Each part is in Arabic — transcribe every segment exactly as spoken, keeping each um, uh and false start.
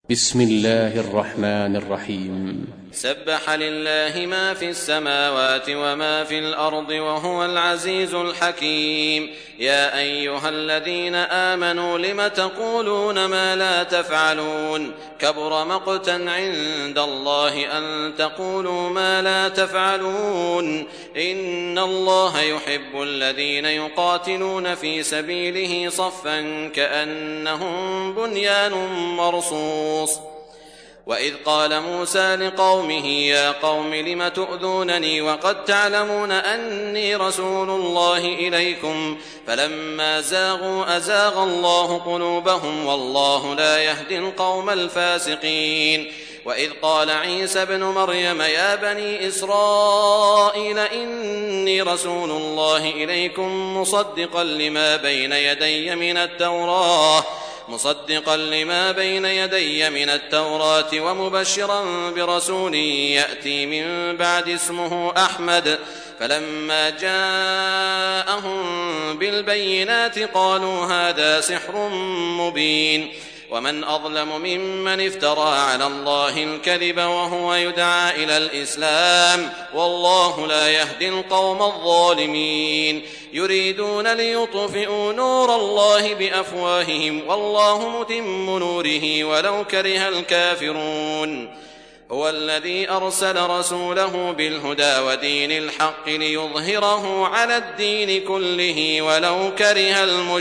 بسم الله الرحمن الرحيم. سبح لله ما في السماوات وما في الأرض وهو العزيز الحكيم. يا أيها الذين آمنوا لم تقولون ما لا تفعلون كبر مقتا عند الله أن تقولوا ما لا تفعلون إن الله يحب الذين يقاتلون في سبيله صفا كأنهم بنيان مرصوص. وإذ قال موسى لقومه يا قوم لم تؤذونني وقد تعلمون أني رسول الله إليكم فلما زاغوا أزاغ الله قلوبهم والله لا يهدي القوم الفاسقين. وإذ قال عيسى ابن مريم يا بني إسرائيل إني رسول الله إليكم مصدقا لما بين يدي من التوراة مصدقا لما بين يدي من التوراة ومبشرا برسول يأتي من بعد اسمه أحمد. فلما جاءهم بالبينات قالوا هذا سحر مبين. ومن أظلم ممن افترى على الله الكذب وهو يدعى إلى الإسلام والله لا يهدي القوم الظالمين. يريدون ليطفئوا نور الله بأفواههم والله متم نوره ولو كره الكافرون. هو الذي أرسل رسوله بالهدى ودين الحق ليظهره على الدين كله ولو كره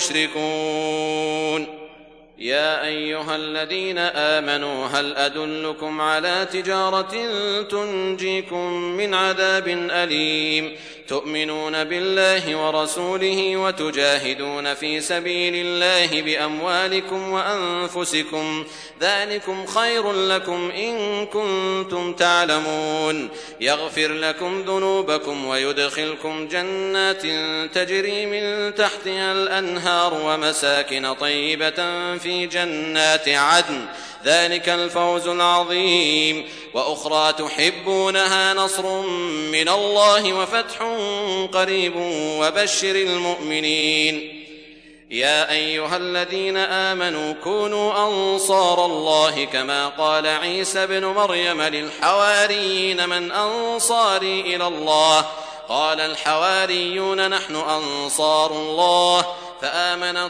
المشركون. يا أيها الذين آمنوا هل أدلكم على تجارة تنجيكم من عذاب أليم تؤمنون بالله ورسوله وتجاهدون في سبيل الله بأموالكم وأنفسكم ذلكم خير لكم إن كنتم تعلمون. يغفر لكم ذنوبكم ويدخلكم جنات تجري من تحتها الأنهار ومساكن طيبة في جنات عدن ذلك الفوز العظيم. وأخرى تحبونها نصر من الله وفتح قريب وبشر المؤمنين. يا أيها الذين آمنوا كونوا أنصار الله كما قال عيسى بن مريم للحواريين من أنصاري إلى الله قال الحواريون نحن أنصار الله فآمنت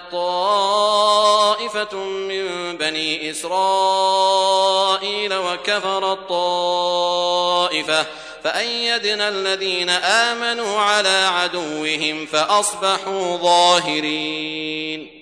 طائفة من بني إسرائيل وكفرت طائفة فأيدنا الذين آمنوا على عدوهم فأصبحوا ظاهرين.